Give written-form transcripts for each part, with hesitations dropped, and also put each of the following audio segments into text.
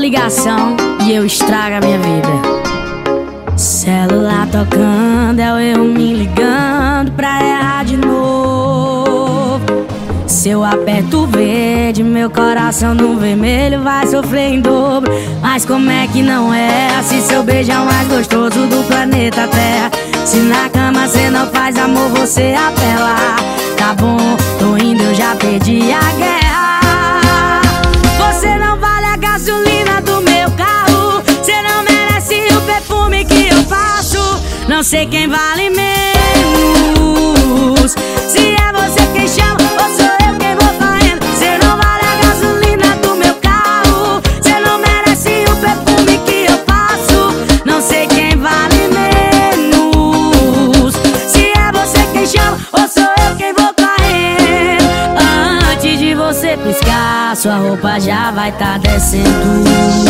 ligação e eu estrago a minha vida. Celular tocando, é eu me ligando pra errar de novo. Se eu aperto o verde, meu coração no vermelho vai sofrer em dobro. Mas como é que não é? Se seu beijo é o mais gostoso do planeta Terra. Se na cama cê não faz amor, você apela. Tá bom, tô indo, eu já perdi a guerra. Você não vale a gasolina do meu carro. Cê não merece o perfume que eu faço. Não sei quem vale menos. Se é você quem chama ou sou eu quem vou correndo. Cê não vale a gasolina do meu carro. Cê não merece o perfume que eu faço. Não sei quem vale menos. Se é você quem chama ou sou eu quem vou correndo. Antes de você piscar, sua roupa já vai tá descendo.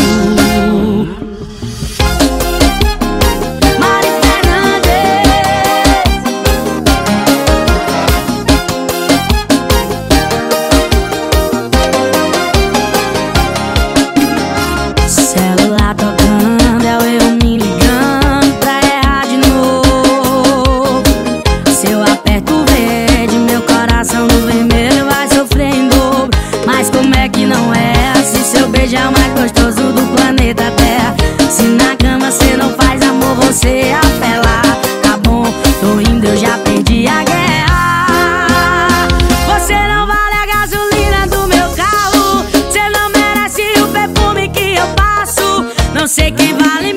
Tocando, é eu me ligando pra errar de novo. Se eu aperto o verde, meu coração no vermelho vai sofrer em dobro. Mas como é que não é? Se seu beijo é o mais gostoso do planeta Terra. Se na cama cê não faz amor, você apela. Tá bom, tô indo, eu já perdi a guerra. Você não vale a gasolina do meu carro. Cê não merece o perfume que eu passo. Não sei quem vale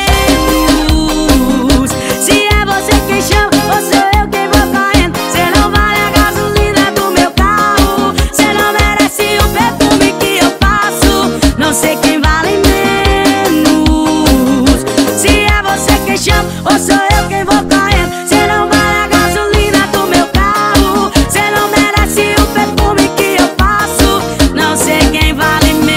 menos. Se é você quem chama ou sou eu quem vou correndo. Cê não vale a gasolina do meu carro. Cê não merece o perfume que eu passo. Não sei quem vale menos. Se é você quem chama ou sou eu quem vou correndo. Cê não vale a gasolina do meu carro. Cê não merece o perfume que eu passo. Não sei quem vale menos.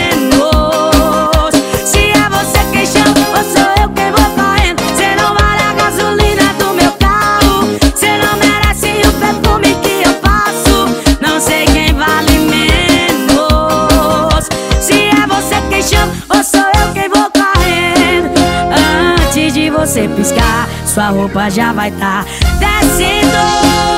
Ou sou eu quem vou correndo. Antes de você piscar, sua roupa já vai tá descendo.